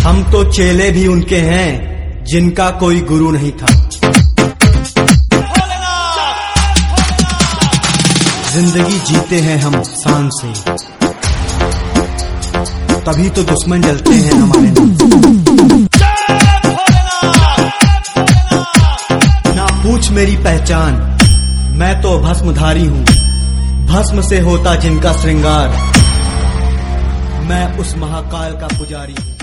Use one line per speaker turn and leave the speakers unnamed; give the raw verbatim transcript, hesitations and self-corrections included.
हम तो चेले भी उनके हैं जिनका कोई गुरु नहीं था। जिंदगी जीते हैं हम शान से, तभी तो दुश्मन जलते हैं हमारे नाम। ना पूछ मेरी पहचान, मैं तो भस्मधारी हूँ। भस्म से होता जिनका श्रृंगार, मैं उस महाकाल का पुजारी हूँ।